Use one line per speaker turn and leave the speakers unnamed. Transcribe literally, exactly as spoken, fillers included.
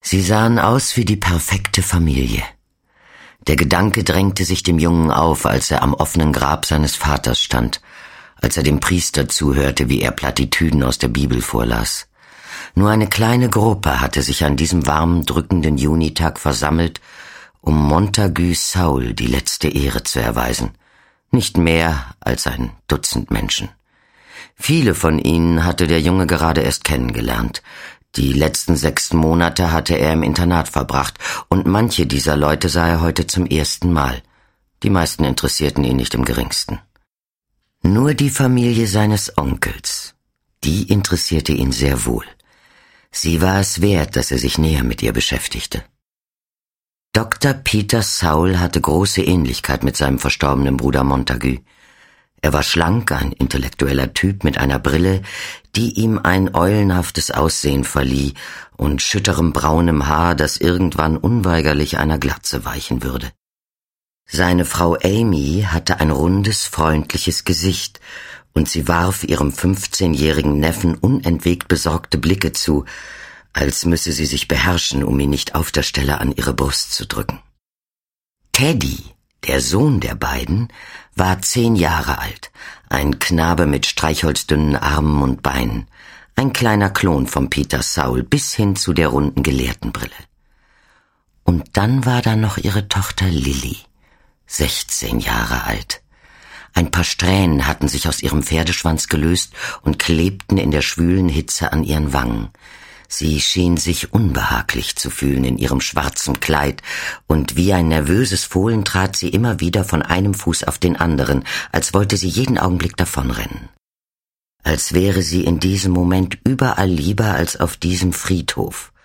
Sie sahen aus wie die perfekte Familie. Der Gedanke drängte sich dem Jungen auf, als er am offenen Grab seines Vaters stand, als er dem Priester zuhörte, wie er Plattitüden aus der Bibel vorlas. Nur eine kleine Gruppe hatte sich an diesem warmen, drückenden Junitag versammelt, um Montagu Saul die letzte Ehre zu erweisen. Nicht mehr als ein Dutzend Menschen. Viele von ihnen hatte der Junge gerade erst kennengelernt. Die letzten sechs Monate hatte er im Internat verbracht, und manche dieser Leute sah er heute zum ersten Mal. Die meisten interessierten ihn nicht im geringsten. Nur die Familie seines Onkels, die interessierte ihn sehr wohl. Sie war es wert, dass er sich näher mit ihr beschäftigte. Doktor Peter Saul hatte große Ähnlichkeit mit seinem verstorbenen Bruder Montagu. Er war schlank, ein intellektueller Typ mit einer Brille, die ihm ein eulenhaftes Aussehen verlieh und schütterem braunem Haar, das irgendwann unweigerlich einer Glatze weichen würde. Seine Frau Amy hatte ein rundes, freundliches Gesicht, und sie warf ihrem fünfzehnjährigen Neffen unentwegt besorgte Blicke zu, als müsse sie sich beherrschen, um ihn nicht auf der Stelle an ihre Brust zu drücken. Teddy, der Sohn der beiden, war zehn Jahre alt, ein Knabe mit streichholzdünnen Armen und Beinen, ein kleiner Klon von Peter Saul bis hin zu der runden Gelehrtenbrille. Und dann war da noch ihre Tochter Lilly, sechzehn Jahre alt. Ein paar Strähnen hatten sich aus ihrem Pferdeschwanz gelöst und klebten in der schwülen Hitze an ihren Wangen. Sie schien sich unbehaglich zu fühlen in ihrem schwarzen Kleid, und wie ein nervöses Fohlen trat sie immer wieder von einem Fuß auf den anderen, als wollte sie jeden Augenblick davonrennen. Als wäre sie in diesem Moment überall lieber als auf diesem Friedhof,